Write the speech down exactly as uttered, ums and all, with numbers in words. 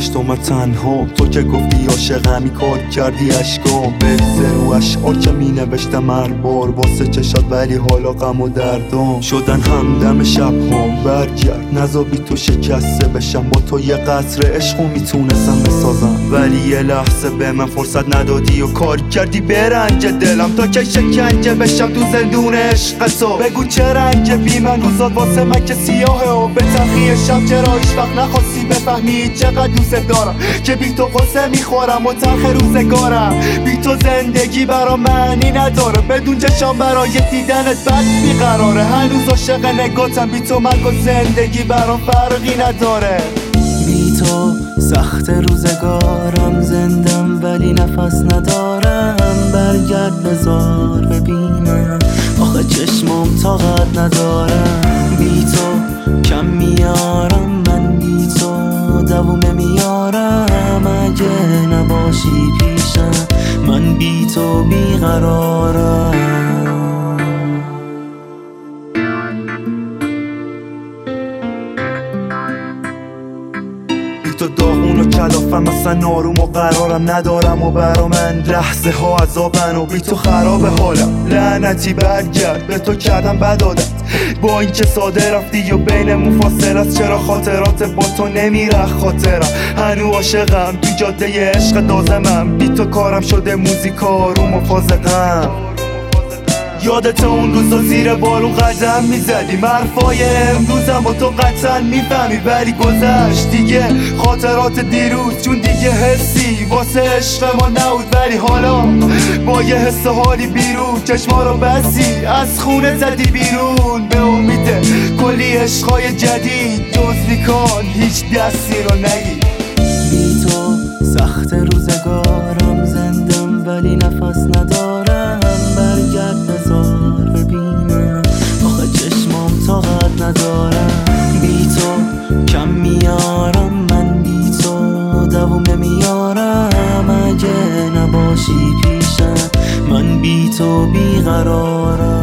گذشت و من تنها، تو که گفتی عاشقمی کار کردی اشکام بریزه رو اشعار که می نوشتم هر بار واسه چشات، ولی حالا غم و دردام شدن همدم شب هم. برگرد نزا بی تو شکسته بشم، با تو یه قصر عشقو میتونستم بسازم، ولی یه لحظه به من فرصت ندادی و کار کردی به رنج دلم تا که شکنجه بشم تو زندون عشق تو. بگو چه رنج بی من روزات واسه من که سیاهه و به تلخی شب چرا هیچ وقت نخواستی بفهمی چقدر دوست دارم که بی تو قصه میخورم و تلخ روزگارم. بی تو زندگی برا معنی نداره، بدون چشام برای دیدنت بد بیقراره. هنوز عاشق نگاتم، بی تو مرگ و زندگی برام فرقی نداره. بی تو سخت روزگارم، زندم ولی نفس ندارم. برگرد بذار ببینم، آخه چشمام طاقت ندارم. بی تو کم میارم، من بی تو دوومه میارم. اگه نباشی پیشم من بی تو بیقرارم. تو داغون و کلافم، اصلا آروم و قرارم ندارم و برا من لحظه ها عذابن و بی تو خراب حالم. لعنتی برگرد، به تو کردم بد عادت، با اینکه ساده رفتی و بینمون فاصله است. چرا خاطرات با تو نمیره خاطرم، هنو عاشقم تو جاده عشق دازمم. بی تو کارم شده موزیک آروم و فازقم. یادت اون روزا زیر بارون قدم میزدی، حرفای امروزم و تو قطعا میفهمی، ولی گذشت دیگه خاطرات دیروز، چون دیگه حسی واسه عشق ما نبود. ولی حالا با یه حس حالی بیرون چشما رو بستی، از خونه زدی بیرون به امید کلی عشقای جدید. جز نیکان هیچ دستی رو نگی. بی تو سخت روزگارم، زندم ولی نفس ندارم. برگرد بذار ببینم، آخه چشمام طاقت ندارم. بی تو کم میارم، من بی تو دوومه میارم. اگه نباشی پیشم من بی تو بیقرارم.